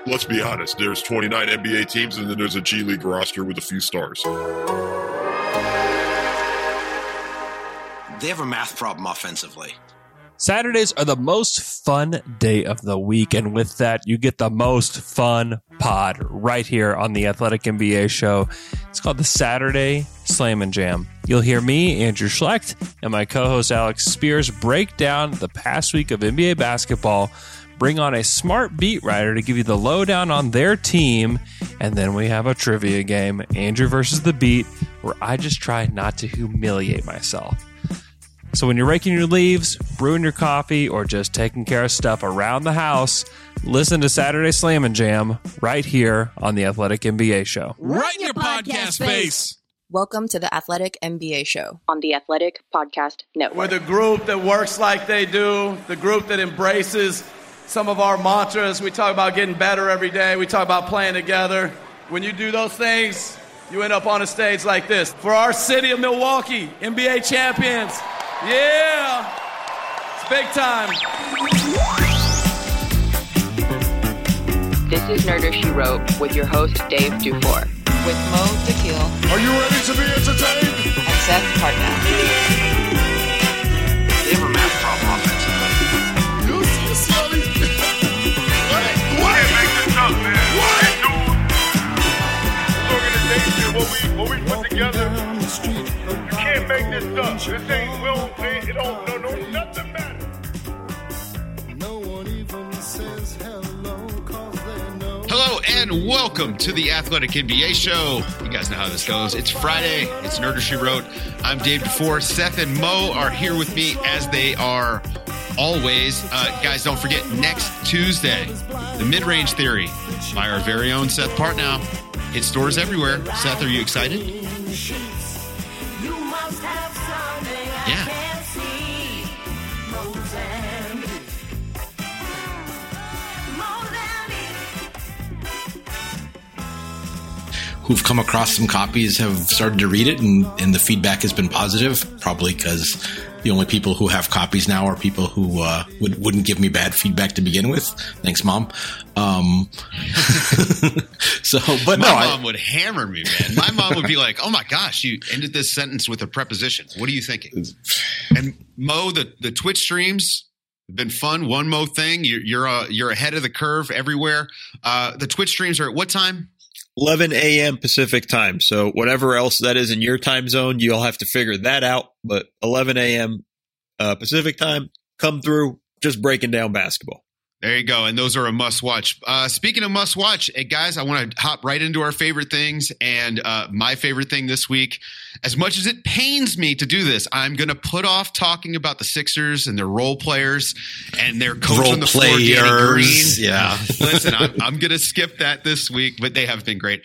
let's be honest, there's 29 NBA teams and then there's a G League roster with a few stars. They have a math problem offensively. Saturdays are the most fun day of the week, and with that, you get the most fun pod right here on the Athletic NBA show. It's called the Saturday Slam and Jam. You'll hear me, Andrew Schlecht, and my co-host Alex Spears break down the past week of NBA basketball, bring on a smart beat writer to give you the lowdown on their team, and then we have a trivia game, Andrew versus the Beat, where I just try not to humiliate myself. So when you're raking your leaves, brewing your coffee, or just taking care of stuff around the house, listen to Saturday Slam and Jam right here on the Athletic NBA show. Right in your podcast face. Welcome to the Athletic NBA show on the Athletic Podcast Network. We're the group that works like they do, the group that embraces some of our mantras. We talk about getting better every day. We talk about playing together. When you do those things, you end up on a stage like this. For our city of Milwaukee, NBA champions. Yeah, it's big time. This is Nerder She Wrote with your host, Dave Dufour. With Mo Dakhil. Are you ready to be entertained? And Seth Partnow. They have a math problem offensively. You see, Sully? What? Make this up, man. What? This organization, what we put together, you can't make this up. This ain't it don't no nothing matter. No one even says hello 'cause they know. Hello and welcome to the Athletic NBA show. You guys know how this goes. It's Friday. It's Nerder She Wrote. I'm Dave DeFore. Seth and Mo are here with me as they are always. Guys, don't forget next Tuesday, the Mid-Range Theory by our very own Seth Partnow. Hit stores everywhere. Seth, are you excited? Yeah. Who've come across some copies have started to read it, and the feedback has been positive, probably because the only people who have copies now are people who wouldn't give me bad feedback to begin with. Thanks, Mom. But my mom would hammer me, man. My mom would be like, "Oh my gosh, you ended this sentence with a preposition. What are you thinking?" And Mo, the Twitch streams have been fun. One Mo thing, you're ahead of the curve everywhere. The Twitch streams are at what time? 11 a.m. Pacific time. So whatever else that is in your time zone, you'll have to figure that out. But 11 a.m. Pacific time, come through, just breaking down basketball. There you go. And those are a must watch. Speaking of must watch, guys, I want to hop right into our favorite things. And my favorite thing this week, as much as it pains me to do this, I'm going to put off talking about the Sixers and their role players and their coach on the floor, Danny Green. Yeah. Listen, I'm going to skip that this week, but they have been great.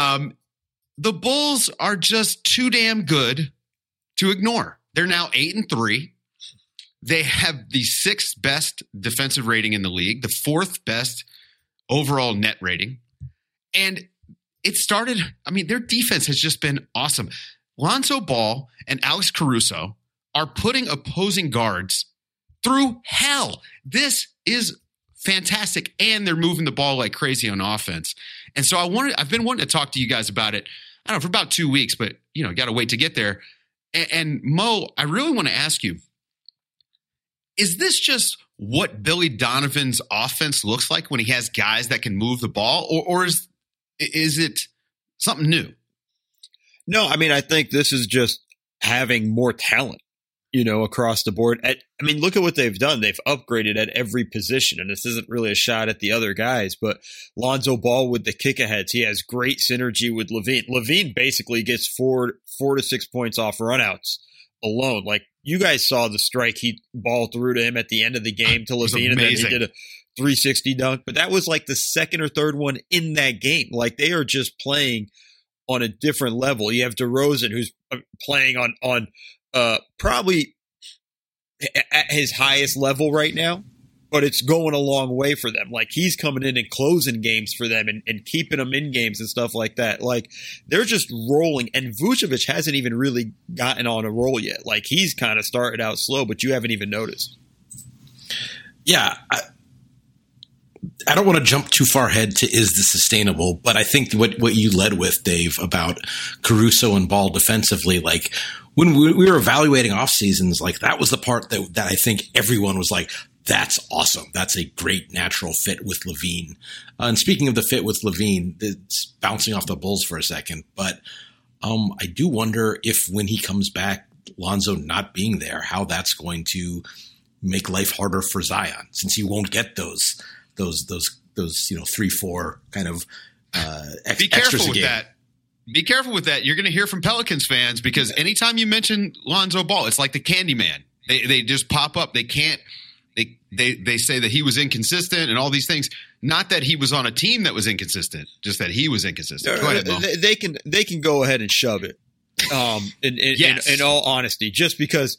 The Bulls are just too damn good to ignore. They're now 8-3. They have the 6th best defensive rating in the league, the 4th best overall net rating. And it started, their defense has just been awesome. Lonzo Ball and Alex Caruso are putting opposing guards through hell. This is fantastic. And they're moving the ball like crazy on offense. And so I've been wanting to talk to you guys about it, I don't know, for about 2 weeks, but got to wait to get there. And Mo, I really want to ask you, is this just what Billy Donovan's offense looks like when he has guys that can move the ball, or is it something new? No, I think this is just having more talent, across the board. Look at what they've done. They've upgraded at every position, and this isn't really a shot at the other guys, but Lonzo Ball with the kick-aheads, he has great synergy with LaVine. LaVine basically gets 4 to 6 points off runouts alone. Like, you guys saw the strike he ball threw to him at the end of the game to LaVine, and then he did a 360 dunk. But that was like the second or third one in that game. Like, they are just playing on a different level. You have DeRozan, who's playing on probably at his highest level right now, but it's going a long way for them. Like, he's coming in and closing games for them and keeping them in games and stuff like that. Like, they're just rolling, and Vucevic hasn't even really gotten on a roll yet. Like, he's kind of started out slow, but you haven't even noticed. Yeah. I don't want to jump too far ahead to is this sustainable, but I think what you led with, Dave, about Caruso and Ball defensively, like when we were evaluating off seasons, like that was the part that I think everyone was like, that's awesome. That's a great natural fit with LaVine. And speaking of the fit with LaVine, it's bouncing off the Bulls for a second, but I do wonder if when he comes back, Lonzo not being there, how that's going to make life harder for Zion, since he won't get those 3-4 kind of Be careful with that. Be careful with that. You're going to hear from Pelicans fans because anytime you mention Lonzo Ball, it's like the Candyman. They just pop up. They can't. They say that he was inconsistent and all these things. Not that he was on a team that was inconsistent, just that he was inconsistent. Go ahead, Mo. They can go ahead and shove it. In all honesty, just because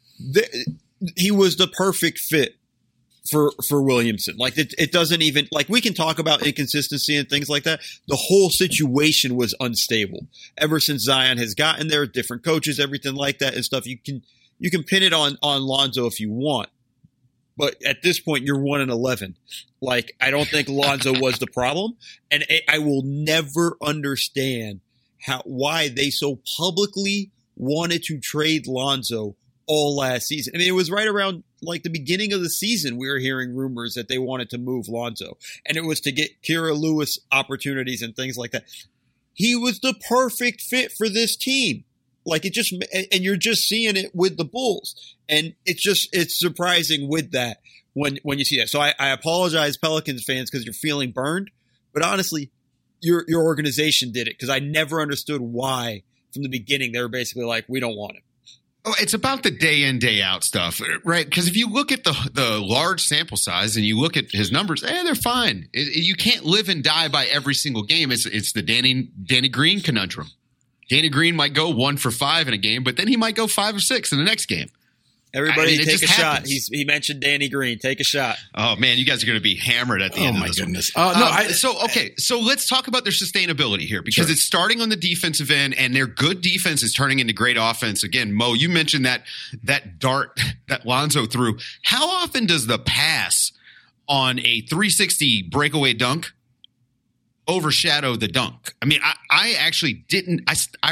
he was the perfect fit for Williamson. Like it doesn't even, like, we can talk about inconsistency and things like that. The whole situation was unstable ever since Zion has gotten there, different coaches, everything like that and stuff. You can pin it on Lonzo if you want, but at this point you're 1-11. Like, I don't think Lonzo was the problem, and I will never understand why they so publicly wanted to trade Lonzo all last season. I mean, it was right around like the beginning of the season we were hearing rumors that they wanted to move Lonzo, and it was to get Kira Lewis opportunities and things like that. He was the perfect fit for this team. Like, and you're just seeing it with the Bulls, and it's surprising with that when you see that. So I apologize, Pelicans fans, because you're feeling burned, but honestly, your organization did it, because I never understood why from the beginning they were basically like, we don't want him. Oh, it's about the day in, day out stuff, right? Because if you look at the large sample size and you look at his numbers, they're fine. You can't live and die by every single game. It's the Danny Green conundrum. Danny Green might go 1 for 5 in a game, but then he might go 5 or 6 in the next game. Everybody take a shot. He mentioned Danny Green. Take a shot. Oh, man, you guys are going to be hammered at the end of this. Oh, my goodness. So let's talk about their sustainability here, because it's starting on the defensive end, and their good defense is turning into great offense. Again, Mo, you mentioned that dart that Lonzo threw. How often does the pass on a 360 breakaway dunk overshadow the dunk? I mean, I actually didn't. I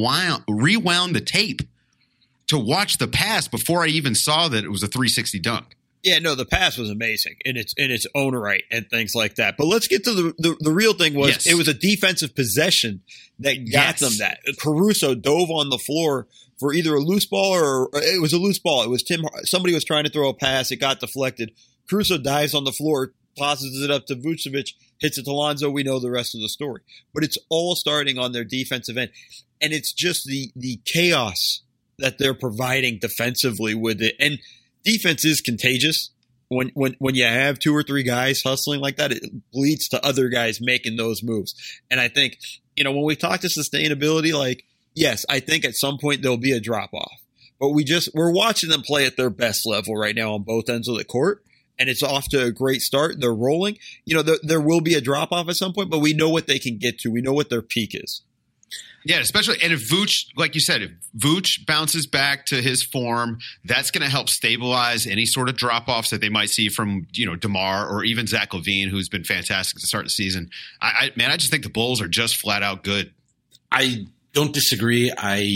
rewound the tape to watch the pass before I even saw that it was a 360 dunk. Yeah, no, the pass was amazing in its own right and things like that. But let's get to the real thing was It was a defensive possession that got them that. Caruso dove on the floor for either a loose ball or it was a loose ball. It was somebody was trying to throw a pass. It got deflected. Caruso dives on the floor, passes it up to Vucevic, hits it to Lonzo. We know the rest of the story. But it's all starting on their defensive end. And it's just the chaos that they're providing defensively with it. And defense is contagious. When you have 2 or 3 guys hustling like that, it leads to other guys making those moves. And I think, when we talk to sustainability, like, yes, I think at some point there'll be a drop off, but we're watching them play at their best level right now on both ends of the court. And it's off to a great start. They're rolling. There will be a drop off at some point, but we know what they can get to. We know what their peak is. Yeah, especially, and if Vooch, like you said, if Vooch bounces back to his form, that's going to help stabilize any sort of drop-offs that they might see from, DeMar or even Zach LaVine, who's been fantastic to start the season. I just think the Bulls are just flat out good. I don't disagree.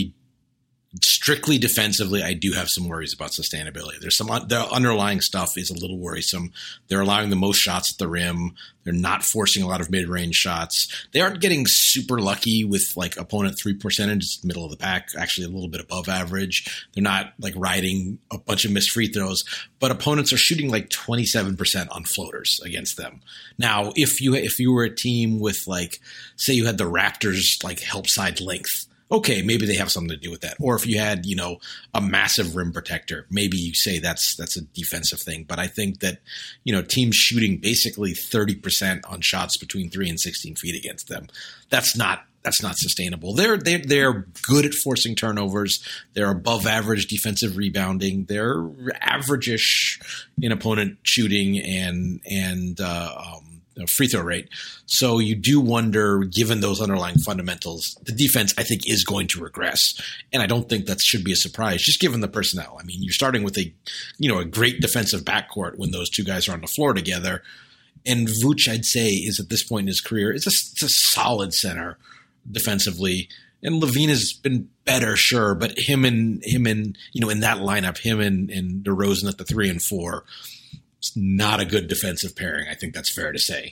Strictly defensively, I do have some worries about sustainability. The underlying stuff is a little worrisome. They're allowing the most shots at the rim. They're not forcing a lot of mid-range shots. They aren't getting super lucky with like opponent 3 percentage, middle of the pack, actually a little bit above average. They're not like riding a bunch of missed free throws, but opponents are shooting like 27% on floaters against them. Now, if you were a team with like, say you had the Raptors like help side length, okay, maybe they have something to do with that. Or if you had, a massive rim protector, maybe you say that's a defensive thing. But I think that, teams shooting basically 30% on shots between 3 and 16 feet against them, that's not sustainable. They're good at forcing turnovers. They're above average defensive rebounding. They're average-ish in opponent shooting and free throw rate. So you do wonder, given those underlying fundamentals, the defense, I think, is going to regress. And I don't think that should be a surprise, just given the personnel. I mean, you're starting with a great defensive backcourt when those two guys are on the floor together. And Vooch, I'd say, is at this point in his career, it's a solid center defensively. And Levine has been better, sure, but him and in that lineup, him and DeRozan at the 3 and 4, it's not a good defensive pairing. I think that's fair to say.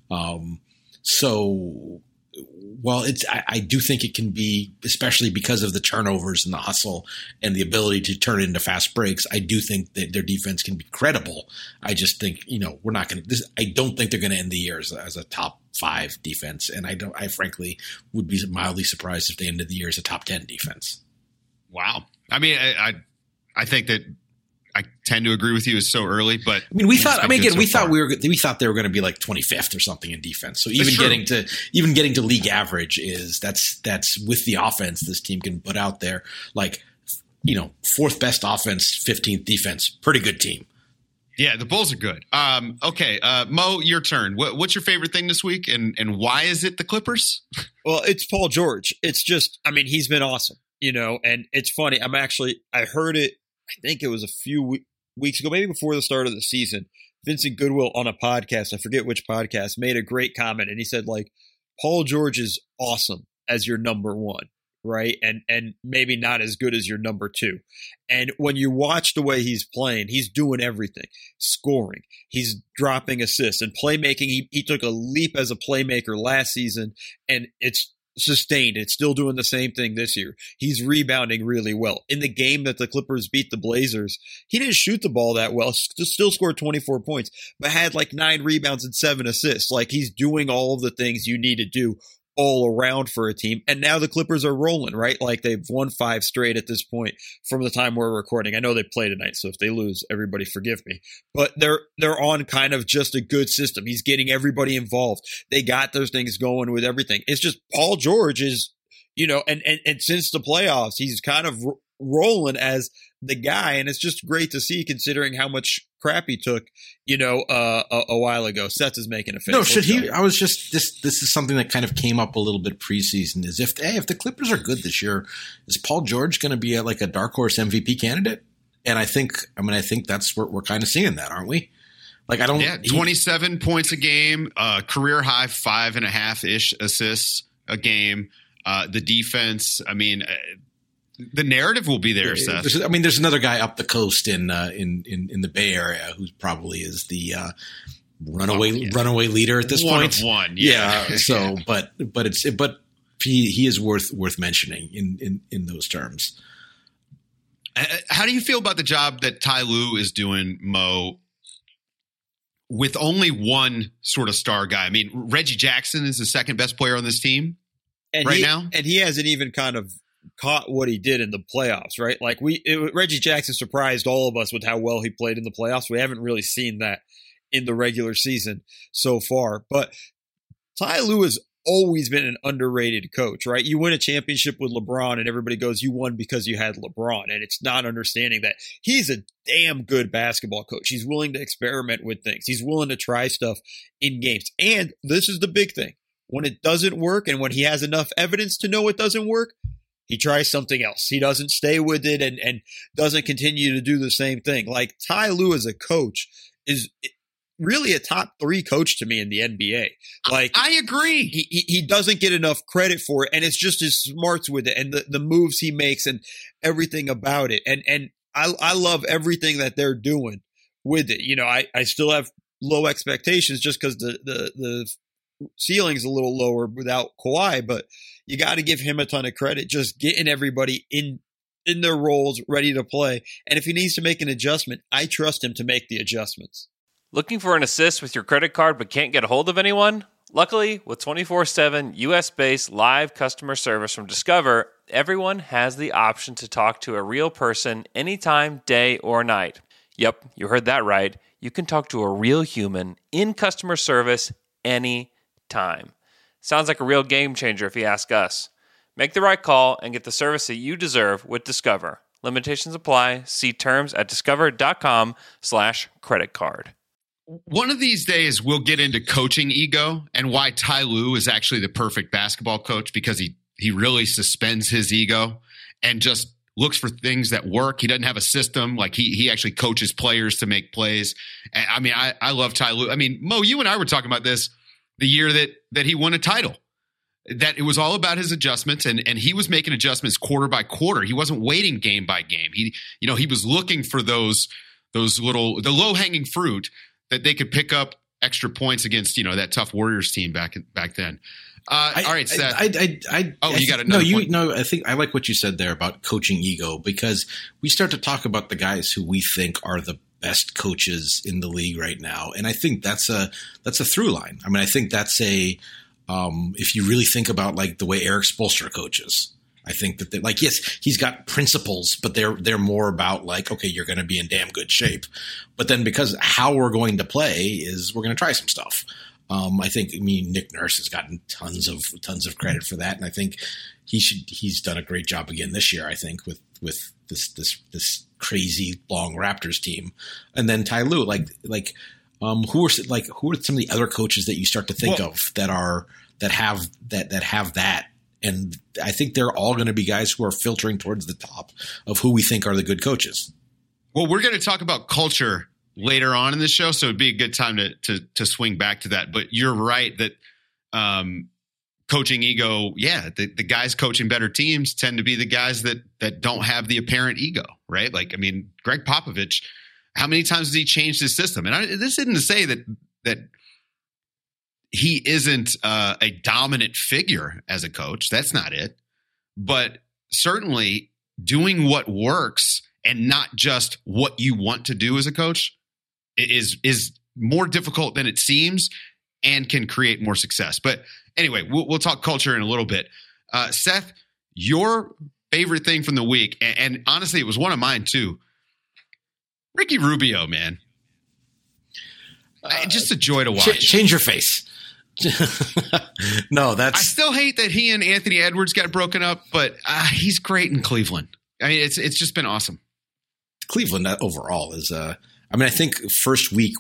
So while I do think it can be, especially because of the turnovers and the hustle and the ability to turn it into fast breaks, I do think that their defense can be credible. I just think, we're not going to, I don't think they're going to end the year as a top 5 defense. And I frankly would be mildly surprised if they ended the year as a top 10 defense. Wow. I mean, I think that I tend to agree with you. It's so early, but I mean, we thought they were going to be like 25th or something in defense. So even getting to league average that's with the offense this team can put out there. Like, 4th best offense, 15th defense, pretty good team. Yeah, the Bulls are good. Okay, Mo, your turn. What's your favorite thing this week, and why is it the Clippers? Well, it's Paul George. It's just, I mean, he's been awesome, and it's funny. I heard it, I think it was a few weeks ago, maybe before the start of the season. Vincent Goodwill on a podcast, I forget which podcast, made a great comment, and he said, like, Paul George is awesome as your number 1. Right. And maybe not as good as your number 2. And when you watch the way he's playing, he's doing everything, scoring, he's dropping assists and playmaking. He took a leap as a playmaker last season, and it's sustained. It's still doing the same thing this year. He's rebounding really well. In the game that the Clippers beat the Blazers, he didn't shoot the ball that well, still scored 24 points, but had like 9 rebounds and 7 assists. Like, he's doing all of the things you need to do all around for a team. And now the Clippers are rolling, right? Like, they've won 5 straight at this point from the time we're recording. I know they play tonight, so if they lose, everybody forgive me. But they're on kind of just a good system. He's getting everybody involved. They got those things going with everything. It's just Paul George is, and since the playoffs, he's kind of rolling as the guy, and it's just great to see considering how much crap he took, a while ago. Seth is making a face. No, should he? I was just this is something that kind of came up a little bit preseason. Is if the Clippers are good this year, is Paul George going to be like a dark horse MVP candidate? And I think that's where we're kind of seeing that, aren't we? Like, 27 points a game, career high 5.5-ish assists a game. The defense, I mean. The narrative will be there, Seth. There's another guy up the coast in the Bay Area who probably is the runaway leader at this point. One of one, yeah. So, but he is worth mentioning in those terms. How do you feel about the job that Ty Lue is doing, Mo? With only one sort of star guy. I mean, Reggie Jackson is the second best player on this team now, and he hasn't even kind of caught what he did in the playoffs, right? Like Reggie Jackson surprised all of us with how well he played in the playoffs. We haven't really seen that in the regular season so far. But Ty Lue has always been an underrated coach, right? You win a championship with LeBron and everybody goes, you won because you had LeBron. And it's not understanding that he's a damn good basketball coach. He's willing to experiment with things. He's willing to try stuff in games. And this is the big thing. When it doesn't work and when he has enough evidence to know it doesn't work, he tries something else. He doesn't stay with it and doesn't continue to do the same thing. Like, Ty Lue as a coach is really a top 3 coach to me in the NBA. Like, I agree. He doesn't get enough credit for it, and it's just his smarts with it and the moves he makes and everything about it. And I love everything that they're doing with it. I still have low expectations just because the ceiling's a little lower without Kawhi, but you got to give him a ton of credit, just getting everybody in their roles, ready to play. And if he needs to make an adjustment, I trust him to make the adjustments. Looking for an assist with your credit card but can't get a hold of anyone? Luckily, with 24/7 U.S.-based live customer service from Discover, everyone has the option to talk to a real person anytime, day or night. Yep, you heard that right. You can talk to a real human in customer service anytime. Sounds like a real game changer if you ask us. Make the right call and get the service that you deserve with Discover. Limitations apply. See terms at discover.com/creditcard. One of these days, we'll get into coaching ego and why Ty Lue is actually the perfect basketball coach, because he really suspends his ego and just looks for things that work. He doesn't have a system. Like he actually coaches players to make plays. And, I mean, I love Ty Lue. I mean, Mo, you and I were talking about this the year that he won a title, that it was all about his adjustments, and he was making adjustments quarter by quarter. He wasn't waiting game by game. He was looking for the low hanging fruit that they could pick up extra points against, that tough Warriors team back then. All right, Seth. You got another point? No, I think I like what you said there about coaching ego, because we start to talk about the guys who we think are the best coaches in the league right now, and I think that's a through line. I mean, I think that's if you really think about like the way Eric Spoelstra coaches, I think that yes, he's got principles, but they're more about like, okay, you're going to be in damn good shape, but then because how we're going to play is we're going to try some stuff. Nick Nurse has gotten tons of credit for that, and I think he's done a great job again this year. I think with this crazy long Raptors team, and then Ty Lue, who are some of the other coaches that you start to think of that have that, and I think they're all going to be guys who are filtering towards the top of who we think are the good coaches. Well, we're going to talk about culture later on in the show, so it'd be a good time to swing back to that. But you're right that coaching ego, the guys coaching better teams tend to be the guys that don't have the apparent ego, right? Like, I mean, Greg Popovich, how many times has he changed his system? And this isn't to say that he isn't a dominant figure as a coach. That's not it. But certainly doing what works and not just what you want to do as a coach is more difficult than it seems and can create more success. But anyway, we'll talk culture in a little bit. Seth, your favorite thing from the week, and honestly, it was one of mine too. Ricky Rubio, man. Just a joy to watch. Change your face. No, I still hate that he and Anthony Edwards got broken up, but he's great in Cleveland. I mean, it's just been awesome. Cleveland overall is I think first week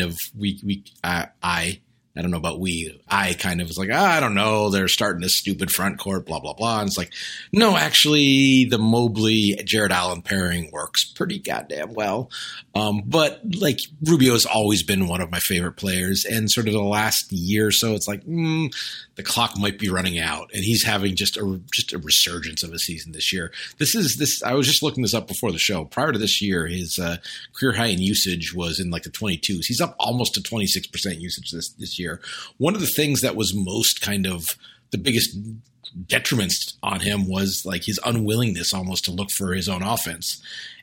I don't know about I kind of was like, I don't know, they're starting this stupid front court, blah, blah, blah. And it's like, no, actually the Mobley-Jared Allen pairing works pretty goddamn well. But like Rubio's always been one of my favorite players, and sort of the last year or so, it's like, the clock might be running out, and he's having just a resurgence of a season this year. I was just looking this up before the show. Prior to this year, his career high in usage was in like the 22s. He's up almost to 26% usage this year. One of the things that was most kind of the biggest detriments on him was like his unwillingness almost to look for his own offense.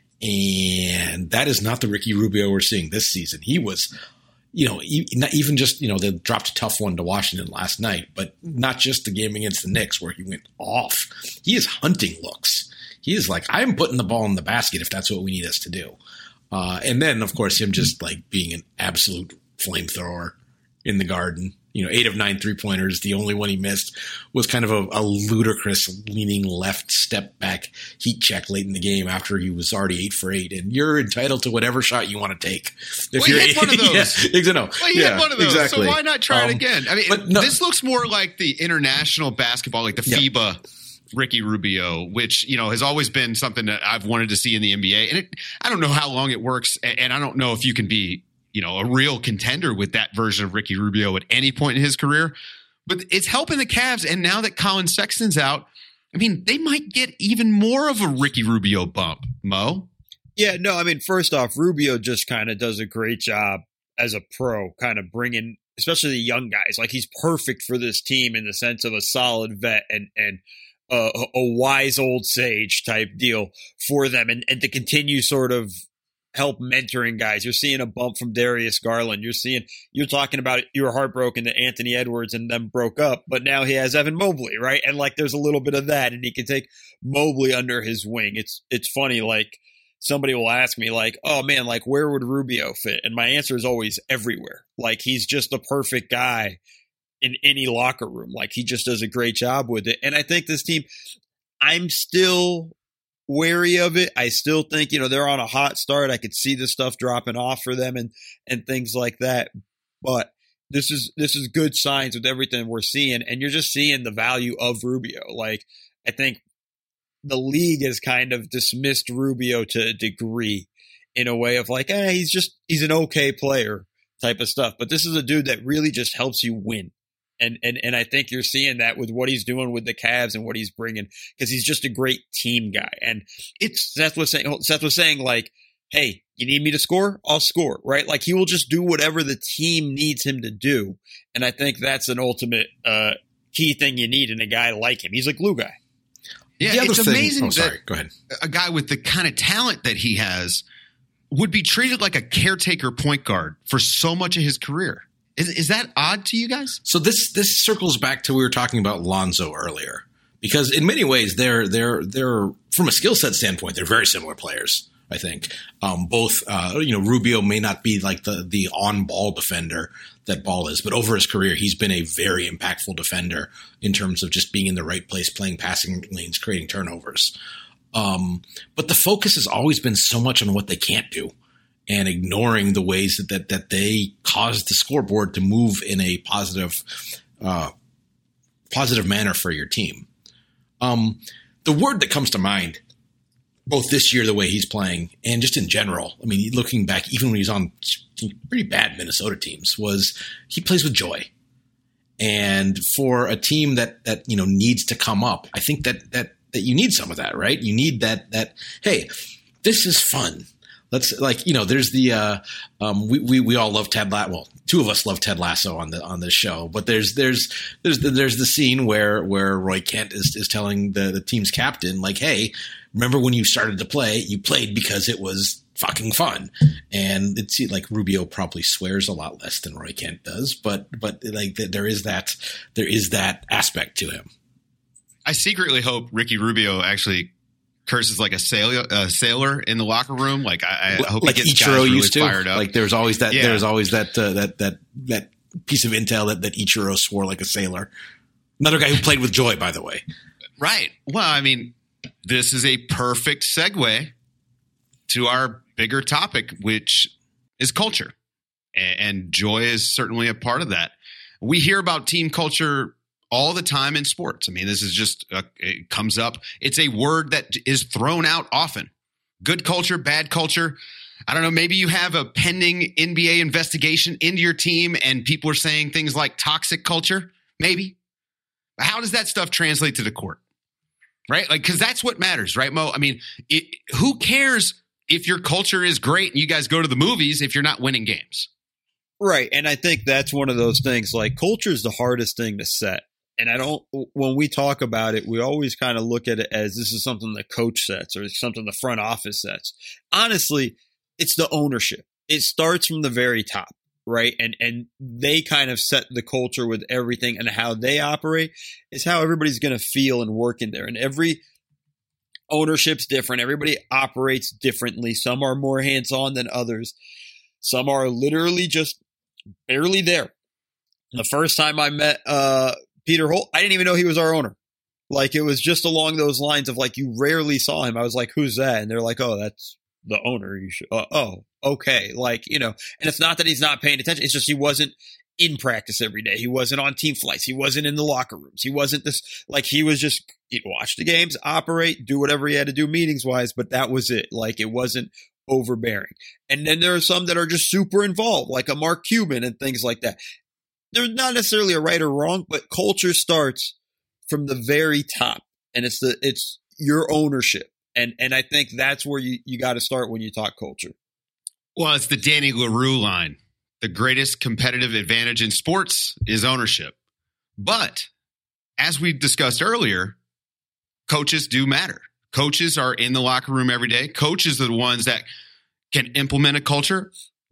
And that is not the Ricky Rubio we're seeing this season. He was, not even just, they dropped a tough one to Washington last night, but not just the game against the Knicks where he went off. He is hunting looks. He is like, I'm putting the ball in the basket if that's what we need us to do. And then, of course, him just like being an absolute flamethrower in the Garden. 8 of 9 3-pointers. The only one he missed was kind of a ludicrous leaning left step back heat check late in the game after he was already 8 for 8. And you're entitled to whatever shot you want to take. He hit one of those. He hit one of those. Exactly. So why not try it again? I mean, this looks more like the international basketball, like the FIBA Ricky Rubio, which, has always been something that I've wanted to see in the NBA. And I don't know how long it works, and I don't know if you can be a real contender with that version of Ricky Rubio at any point in his career, but it's helping the Cavs. And now that Colin Sexton's out, I mean, they might get even more of a Ricky Rubio bump, Mo. Yeah, no, I mean, first off, Rubio just kind of does a great job as a pro, kind of bringing, especially the young guys. Like, he's perfect for this team in the sense of a solid vet and a wise old sage type deal for them, and to continue sort of help mentoring guys. You're seeing a bump from Darius Garland. You're talking about you were heartbroken that Anthony Edwards and them broke up, but now he has Evan Mobley, right? And like there's a little bit of that, and he can take Mobley under his wing. It's funny, like somebody will ask me like, oh man, like where would Rubio fit? And my answer is always everywhere. Like he's just the perfect guy in any locker room. Like he just does a great job with it. And I think this team, I'm still wary of it. I still think, they're on a hot start. I could see the stuff dropping off for them and things like that. But this is good signs with everything we're seeing. And you're just seeing the value of Rubio. Like, I think the league has kind of dismissed Rubio to a degree in a way of like, he's an okay player type of stuff. But this is a dude that really just helps you win. And I think you're seeing that with what he's doing with the Cavs and what he's bringing, because he's just a great team guy. And Seth was saying like, hey, you need me to score? I'll score, right? Like, he will just do whatever the team needs him to do. And I think that's an ultimate key thing you need in a guy like him. He's a glue guy. Yeah, it's amazing that go ahead. A guy with the kind of talent that he has would be treated like a caretaker point guard for so much of his career. Is that odd to you guys? So this circles back to we were talking about Lonzo earlier, because in many ways they're from a skill set standpoint they're very similar players. I think both Rubio may not be like the on ball defender that Ball is, but over his career he's been a very impactful defender in terms of just being in the right place, playing passing lanes, creating turnovers. But the focus has always been so much on what they can't do, and ignoring the ways that they cause the scoreboard to move in a positive manner for your team. The word that comes to mind, both this year, the way he's playing, and just in general, I mean, looking back, even when he was on pretty bad Minnesota teams, was he plays with joy. And for a team that needs to come up, I think that you need some of that, right? You need that hey, this is fun. Let's there's the we all love Ted Lasso. Well, two of us love Ted Lasso on the show, but there's the scene where Roy Kent is telling the team's captain, like, hey, remember when you started to play, you played because it was fucking fun. And it's like Rubio probably swears a lot less than Roy Kent does, but like there is that aspect to him. I secretly hope Ricky Rubio actually curses like a sailor in the locker room. Like I hope like he gets Ichiro guys really used to. Fired up. Like there's always that that piece of intel that Ichiro swore like a sailor. Another guy who played with joy, by the way. Right. Well, I mean, this is a perfect segue to our bigger topic, which is culture, and joy is certainly a part of that. We hear about team culture all the time in sports. I mean, this is just it comes up. It's a word that is thrown out often. Good culture, bad culture. I don't know. Maybe you have a pending NBA investigation into your team and people are saying things like toxic culture. Maybe. But how does that stuff translate to the court? Right? Like, because that's what matters, right, Mo? I mean, who cares if your culture is great and you guys go to the movies if you're not winning games? Right. And I think that's one of those things, like, culture is the hardest thing to set. And when we talk about it, we always kind of look at it as this is something the coach sets or something the front office sets. Honestly, it's the ownership. It starts from the very top, right? And they kind of set the culture with everything, and how they operate is how everybody's going to feel and work in there. And every ownership's different. Everybody operates differently. Some are more hands-on than others. Some are literally just barely there. The first time I met Peter Holt, I didn't even know he was our owner. Like, it was just along those lines of, like, you rarely saw him. I was like, who's that? And they're like, oh, that's the owner. You should, oh, okay. Like, and it's not that he's not paying attention. It's just he wasn't in practice every day. He wasn't on team flights. He wasn't in the locker rooms. He wasn't this, like, he was just, he'd watch the games, operate, do whatever he had to do meetings wise, but that was it. Like, it wasn't overbearing. And then there are some that are just super involved, like a Mark Cuban and things like that. There's not necessarily a right or wrong, but culture starts from the very top, and it's your ownership. And I think that's where you got to start when you talk culture. Well, it's the Danny LaRue line. The greatest competitive advantage in sports is ownership. But as we discussed earlier, coaches do matter. Coaches are in the locker room every day. Coaches are the ones that can implement a culture,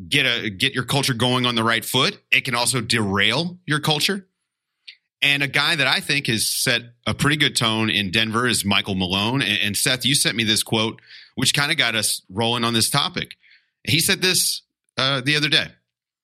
get your culture going on the right foot. It can also derail your culture. And a guy that I think has set a pretty good tone in Denver is Michael Malone. And Seth, you sent me this quote, which kind of got us rolling on this topic. He said this the other day.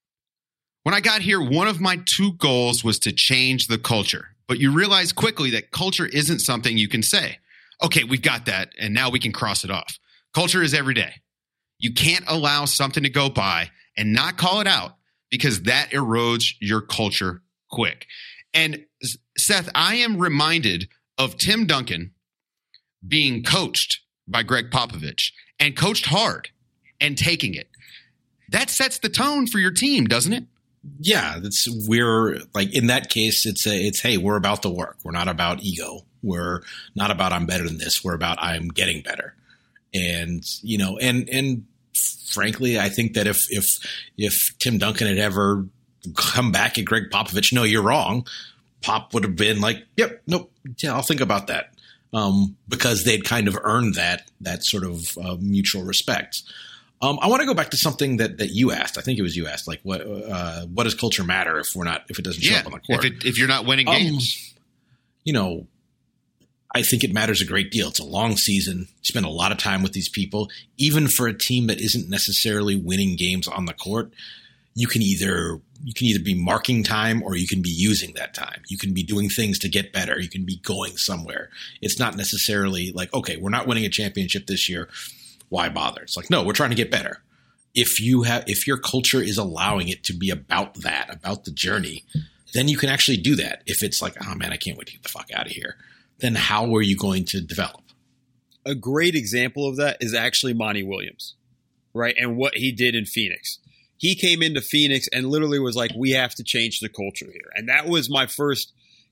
When I got here, one of my 2 goals was to change the culture. But you realize quickly that culture isn't something you can say, okay, we've got that, and now we can cross it off. Culture is every day. You can't allow something to go by and not call it out, because that erodes your culture quick. And Seth, I am reminded of Tim Duncan being coached by Greg Popovich and coached hard and taking it. That sets the tone for your team, doesn't it? Yeah, we're like, in that case, it's hey, we're about the work. We're not about ego. We're not about I'm better than this. We're about I'm getting better. And and frankly, I think that if Tim Duncan had ever come back at Greg Popovich, no, you're wrong, Pop would have been like, yep, nope, yeah, I'll think about that, because they'd kind of earned that sort of mutual respect. I want to go back to something that you asked. I think it was you asked, like what does culture matter if it doesn't show up on the court? If you're not winning games, I think it matters a great deal. It's a long season. You spend a lot of time with these people. Even for a team that isn't necessarily winning games on the court, you can either be marking time or you can be using that time. You can be doing things to get better. You can be going somewhere. It's not necessarily like, okay, we're not winning a championship this year. Why bother? It's like, no, we're trying to get better. If your culture is allowing it to be about that, about the journey, then you can actually do that. If it's like, oh man, I can't wait to get the fuck out of here, then how are you going to develop? A great example of that is actually Monty Williams, right? And what he did in Phoenix. He came into Phoenix and literally was like, we have to change the culture here. And that was my first,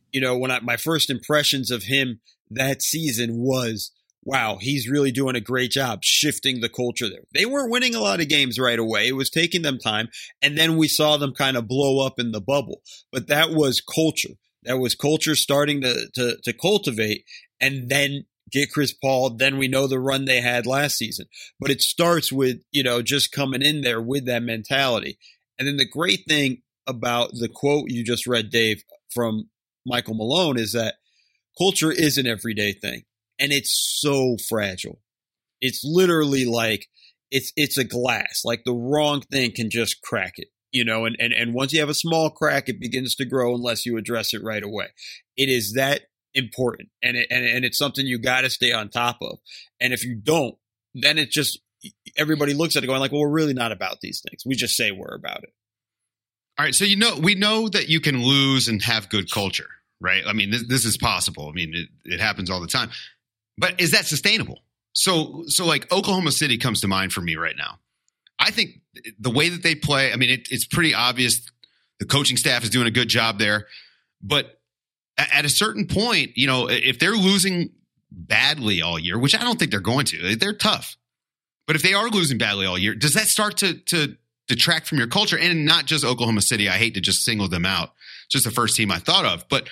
my first impressions of him that season was, wow, he's really doing a great job shifting the culture there. They weren't winning a lot of games right away. It was taking them time. And then we saw them kind of blow up in the bubble. But that was culture. That was culture starting to cultivate and then get Chris Paul. Then we know the run they had last season. But it starts with, just coming in there with that mentality. And then the great thing about the quote you just read, Dave, from Michael Malone is that culture is an everyday thing. And it's so fragile. It's literally like it's a glass. Like the wrong thing can just crack it, and once you have a small crack, it begins to grow unless you address it right away. It is that important. And it's something you got to stay on top of. And if you don't, then it just, everybody looks at it going like, well, we're really not about these things. We just say we're about it. All right. So, we know that you can lose and have good culture, right? I mean, this is possible. I mean, it happens all the time. But is that sustainable? So like Oklahoma City comes to mind for me right now. I think the way that they play, I mean, it's pretty obvious the coaching staff is doing a good job there. But at a certain point, if they're losing badly all year, which I don't think they're going to, they're tough. But if they are losing badly all year, does that start to detract from your culture? And not just Oklahoma City. I hate to just single them out. It's just the first team I thought of. But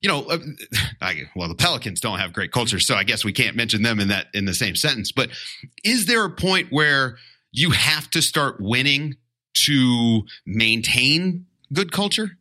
the Pelicans don't have great culture, so I guess we can't mention them in the same sentence. But is there a point where you have to start winning to maintain good culture?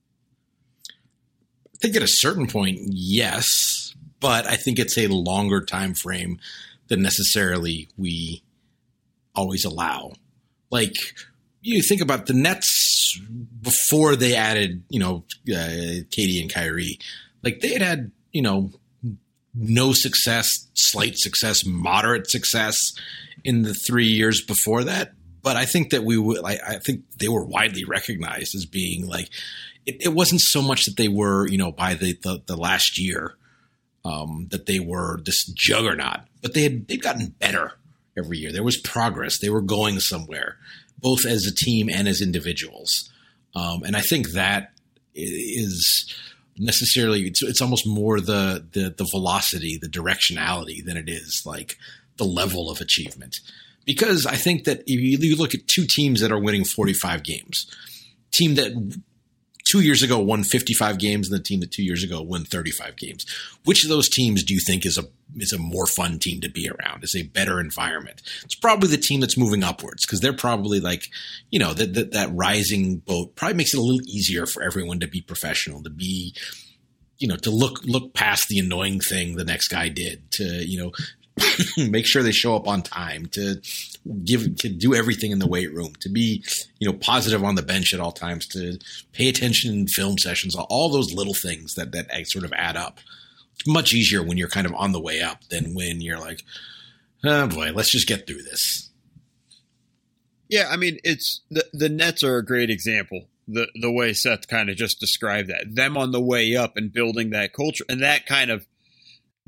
I think at a certain point, yes, but I think it's a longer time frame than necessarily we always allow. Like, you think about the Nets before they added, Katie and Kyrie. Like, they had no success, slight success, moderate success in the 3 years before that. But I think that I think they were widely recognized as being like, it wasn't so much that they were, by the last year, that they were this juggernaut, but they'd gotten better every year. There was progress. They were going somewhere, both as a team and as individuals. And I think that is necessarily, it's almost more the velocity, the directionality than it is like the level of achievement. Because I think that if you look at two teams that are winning 45 games, team that 2 years ago won 55 games and the team that 2 years ago won 35 games, which of those teams do you think is a more fun team to be around, is a better environment? It's probably the team that's moving upwards, because they're probably like, that rising boat probably makes it a little easier for everyone to be professional, to be, to look past the annoying thing the next guy did, to, make sure they show up on time, to do everything in the weight room, to be, positive on the bench at all times, to pay attention in film sessions, all those little things that sort of add up. It's much easier when you're kind of on the way up than when you're like, oh boy, let's just get through this. Yeah, I mean, it's the Nets are a great example. The way Seth kind of just described that, them on the way up and building that culture, and that kind of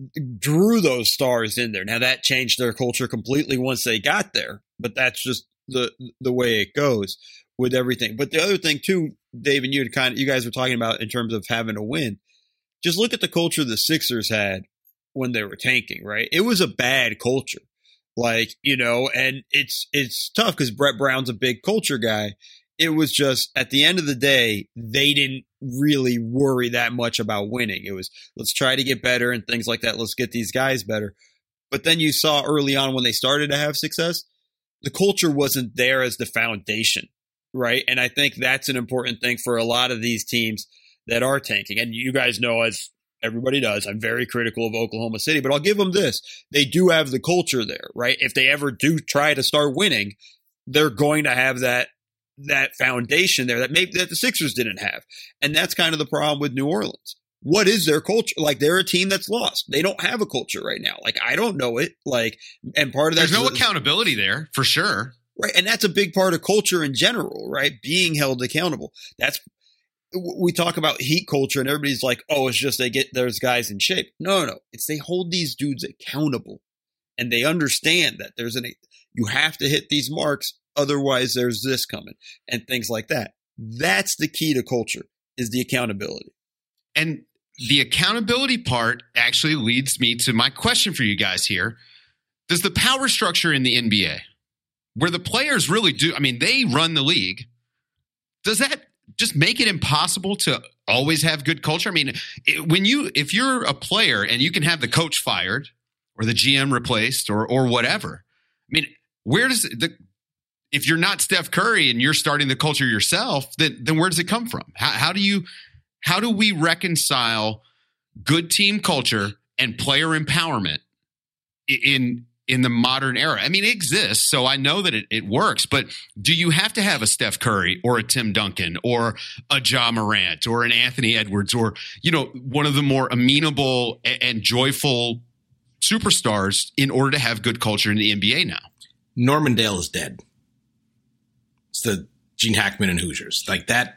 drew those stars in there. Now that changed their culture completely once they got there, but that's just the way it goes with everything. But the other thing too, Dave, and you guys were talking about in terms of having a win. Just look at the culture the Sixers had when they were tanking, right? It was a bad culture. Like, and it's tough because Brett Brown's a big culture guy. It was just at the end of the day, they didn't really worry that much about winning. It was, let's try to get better and things like that. Let's get these guys better. But then you saw early on when they started to have success, the culture wasn't there as the foundation, right? And I think that's an important thing for a lot of these teams that are tanking. And you guys know, as everybody does, I'm very critical of Oklahoma City, but I'll give them this. They do have the culture there, right? If they ever do try to start winning, they're going to have that foundation there that the Sixers didn't have. And that's kind of the problem with New Orleans. What is their culture? Like, they're a team that's lost. They don't have a culture right now. Like, I don't know it. Like, and part of that, there's no accountability there for sure. Right. And that's a big part of culture in general, right? Being held accountable. We talk about heat culture and everybody's like, oh, it's just they get those guys in shape. No. It's they hold these dudes accountable and they understand that you have to hit these marks. Otherwise there's this coming and things like that. That's the key to culture, is the accountability. And the accountability part actually leads me to my question for you guys here. Does the power structure in the NBA, where the players really do, they run the league, does that just make it impossible to always have good culture? If you're a player and you can have the coach fired or the GM replaced or whatever, where does if you're not Steph Curry and you're starting the culture yourself, then where does it come from? How do we reconcile good team culture and player empowerment in the modern era? It exists, so I know that it works, but do you have to have a Steph Curry or a Tim Duncan or a Ja Morant or an Anthony Edwards or, one of the more amenable and joyful superstars in order to have good culture in the NBA now? Normandale is dead. It's the Gene Hackman and Hoosiers. Like that,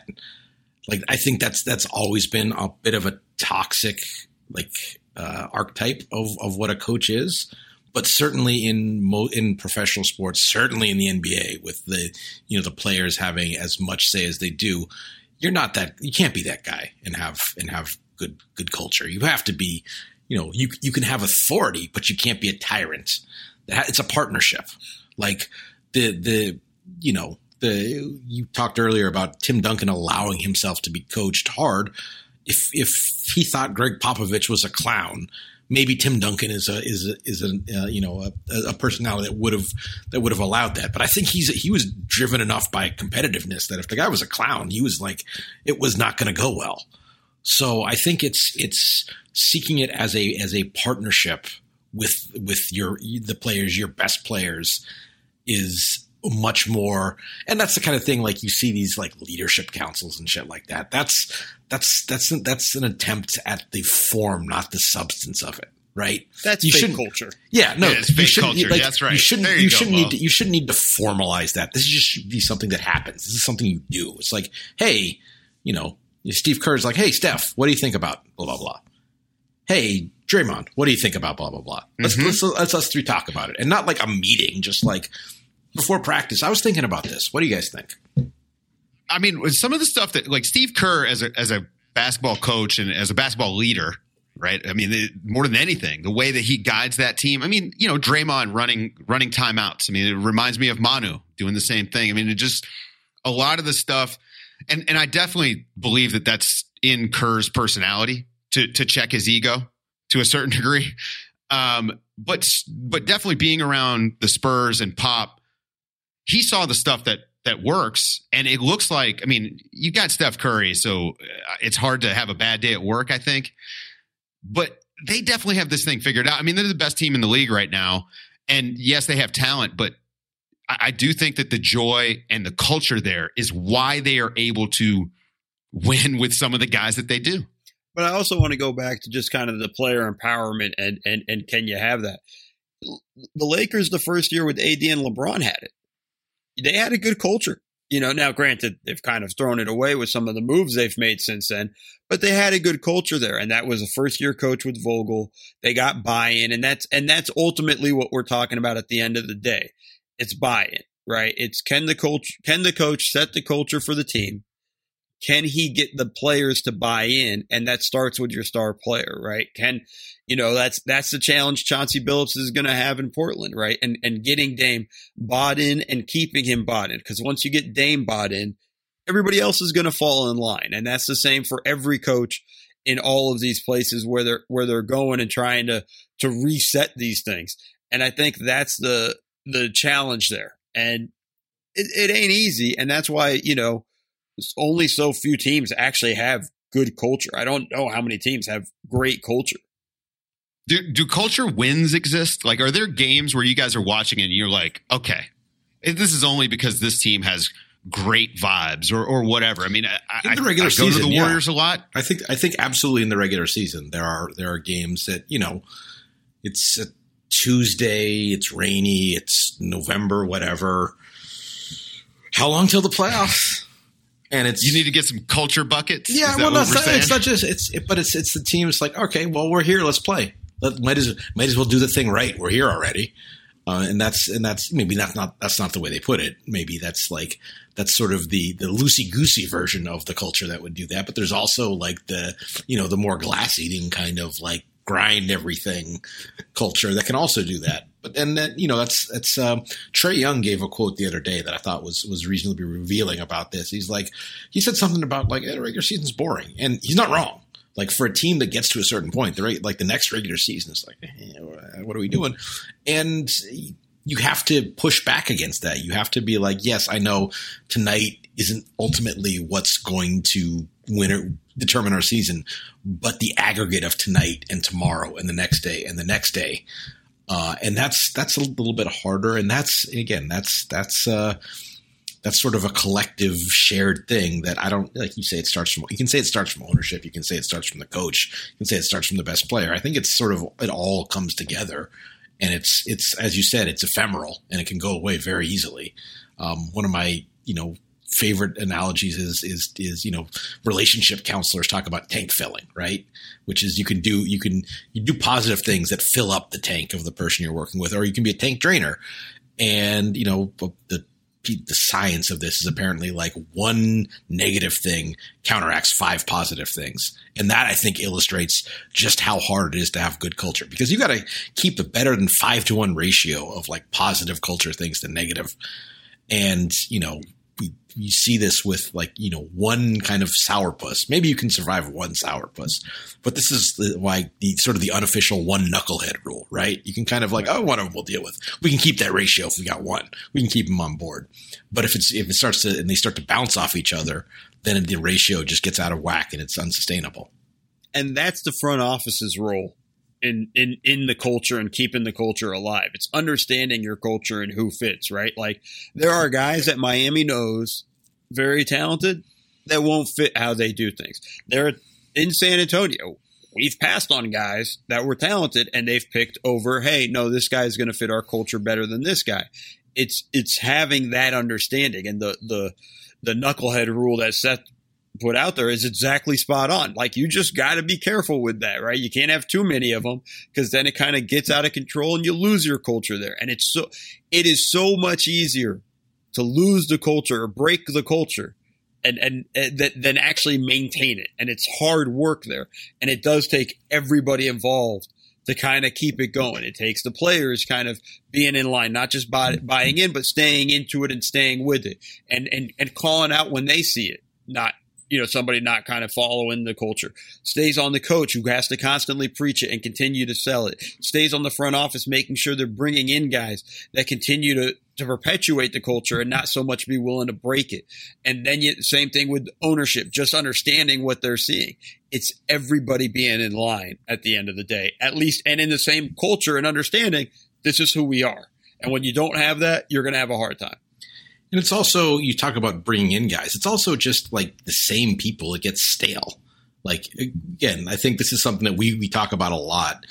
I think that's always been a bit of a toxic, archetype of what a coach is. But certainly in professional sports, certainly in the NBA, with the players having as much say as they do, you can't be that guy and have good culture. You have to be, you can have authority, but you can't be a tyrant. It's a partnership. Like you talked earlier about Tim Duncan allowing himself to be coached hard. If he thought Greg Popovich was a clown, maybe Tim Duncan is a personality that would have allowed that. But I think he was driven enough by competitiveness that if the guy was a clown, he was like, it was not going to go well. So I think it's seeking it as a partnership with the players, your best players, is much more. And that's the kind of thing, like you see these like leadership councils and shit like that. That's an attempt at the form, not the substance of it, right? That's fake culture. Yeah, no, it's fake culture. That's right. You shouldn't need to formalize that. This should be something that happens. This is something you do. It's like, hey, Steve Kerr's like, hey, Steph, what do you think about blah blah blah? Hey, Draymond, what do you think about blah blah blah? Let's us three talk about it, and not like a meeting, just like before practice. I was thinking about this. What do you guys think? Some of the stuff that, like, Steve Kerr as a basketball coach and as a basketball leader, right? More than anything, the way that he guides that team. Draymond running timeouts. It reminds me of Manu doing the same thing. It just a lot of the stuff, and I definitely believe that that's in Kerr's personality to check his ego to a certain degree. But definitely being around the Spurs and Pop, he saw the stuff that works, and it looks like, you got Steph Curry, so it's hard to have a bad day at work, I think. But they definitely have this thing figured out. They're the best team in the league right now, and yes, they have talent, but I do think that the joy and the culture there is why they are able to win with some of the guys that they do. But I also want to go back to just kind of the player empowerment and can you have that? The Lakers, the first year with AD and LeBron, had it. They had a good culture. Now granted, they've kind of thrown it away with some of the moves they've made since then, but they had a good culture there. And that was a first year coach with Vogel. They got buy-in, and that's ultimately what we're talking about at the end of the day. It's buy-in, right? It's can the coach set the culture for the team? Can he get the players to buy in? And that starts with your star player, right? That's the challenge Chauncey Billups is going to have in Portland, right? And getting Dame bought in and keeping him bought in. Because once you get Dame bought in, everybody else is going to fall in line. And that's the same for every coach in all of these places where they're going and trying to reset these things. And I think that's the challenge there. And it ain't easy. And that's why, only so few teams actually have good culture. I don't know how many teams have great culture. Do culture wins exist? Like, are there games where you guys are watching and you're like, okay, this is only because this team has great vibes or whatever? I mean, in the regular I go season, to the Warriors a lot. I think absolutely in the regular season there are games that it's a Tuesday, it's rainy, it's November, whatever. How long till the playoffs? And you need to get some culture buckets. Yeah, it's not just but it's the team. It's like, okay, well, we're here, let's play. Might as well do the thing right. We're here already, and that's maybe that's not the way they put it. Maybe that's sort of the loosey goosey version of the culture that would do that. But there's also like the more glass eating kind of like grind everything culture that can also do that. But then that's Trae Young gave a quote the other day that I thought was reasonably revealing about this. He said something about like the regular season's boring, and he's not wrong. Like for a team that gets to a certain point, the next regular season is like, what are we doing? And you have to push back against that. You have to be like, yes, I know tonight isn't ultimately what's going to win or determine our season, but the aggregate of tonight and tomorrow and the next day and the next day. And that's a little bit harder. And that's sort of a collective shared thing that I don't, like you say, you can say it starts from ownership. You can say it starts from the coach. You can say it starts from the best player. I think it's sort of, it all comes together, and it's, as you said, it's ephemeral and it can go away very easily. One of my, favorite analogies is relationship counselors talk about tank filling, right? Which is you do positive things that fill up the tank of the person you're working with, or you can be a tank drainer. And, the science of this is apparently like one negative thing counteracts 5 positive things. And that, I think, illustrates just how hard it is to have good culture, because you got to keep a better than 5-to-1 ratio of like positive culture things to negative. And, you see this with one kind of sourpuss. Maybe you can survive one sourpuss, but this is the unofficial one knucklehead rule, right? You can kind of like, one of them we'll deal with. We can keep that ratio if we got one. We can keep them on board. But if it starts to, and they start to bounce off each other, then the ratio just gets out of whack and it's unsustainable. And that's the front office's role in the culture and keeping the culture alive. It's understanding your culture and who fits, right? Like there are guys that Miami knows very talented that won't fit how they do things. They're in San Antonio. We've passed on guys that were talented and they've picked over, hey, no, this guy's going to fit our culture better than this guy. It's having that understanding, and the knucklehead rule that Seth put out there is exactly spot on. Like you just got to be careful with that, right? You can't have too many of them, because then it kind of gets out of control and you lose your culture there. And it is so much easier to lose the culture or break the culture and than actually maintain it. And it's hard work there. And it does take everybody involved to kind of keep it going. It takes the players kind of being in line, not just buying in, but staying into it and staying with it and calling out when they see it, not somebody not kind of following the culture. Stays on the coach, who has to constantly preach it and continue to sell it. Stays on the front office, making sure they're bringing in guys that continue to perpetuate the culture and not so much be willing to break it. And then same thing with ownership, just understanding what they're seeing. It's everybody being in line at the end of the day, at least, and in the same culture and understanding, this is who we are. And when you don't have that, you're going to have a hard time. And it's also, you talk about bringing in guys, it's also just like the same people. It gets stale. Like, again, I think this is something that we talk about a lot.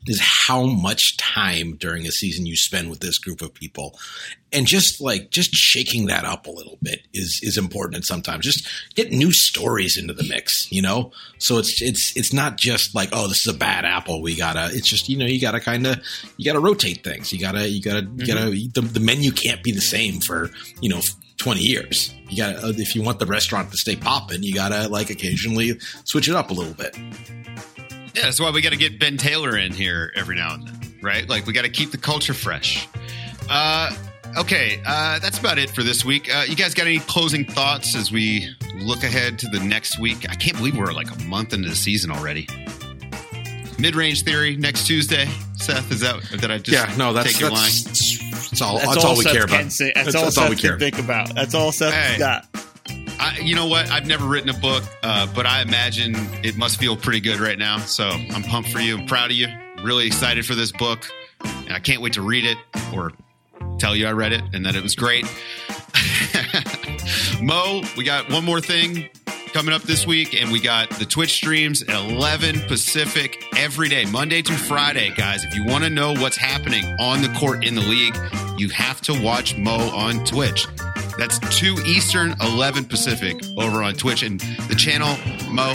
is how much time during a season you spend with this group of people. And just shaking that up a little bit is important. Sometimes just get new stories into the mix, So it's not just like, oh, this is a bad apple. It's just, you gotta rotate things. The menu can't be the same for, 20 years. You gotta, if you want the restaurant to stay popping, you gotta occasionally switch it up a little bit. Yeah, that's why we got to get Ben Taylor in here every now and then, right? We got to keep the culture fresh. Okay, that's about it for this week. You guys got any closing thoughts as we look ahead to the next week? I can't believe we're a month into the season already. Mid-range theory next Tuesday. Seth, is that I just take your line? That's all we care about. That's all we care. Think about. That's all Seth's got. You know what? I've never written a book, but I imagine it must feel pretty good right now. So I'm pumped for you. I'm proud of you. Really excited for this book. And I can't wait to read it or tell you I read it and that it was great. Mo, we got one more thing coming up this week, and we got the Twitch streams at 11 Pacific every day, Monday through Friday, guys. If you want to know what's happening on the court in the league, you have to watch Mo on Twitch. That's 2 Eastern, 11 Pacific over on Twitch. And the channel, Mo?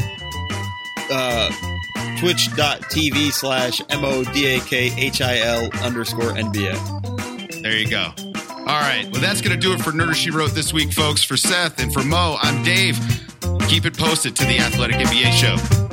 Twitch.tv/MODAKHIL_NBA. There you go. All right. Well, that's going to do it for Nerder She Wrote this week, folks. For Seth and for Mo, I'm Dave. Keep it posted to the Athletic NBA Show.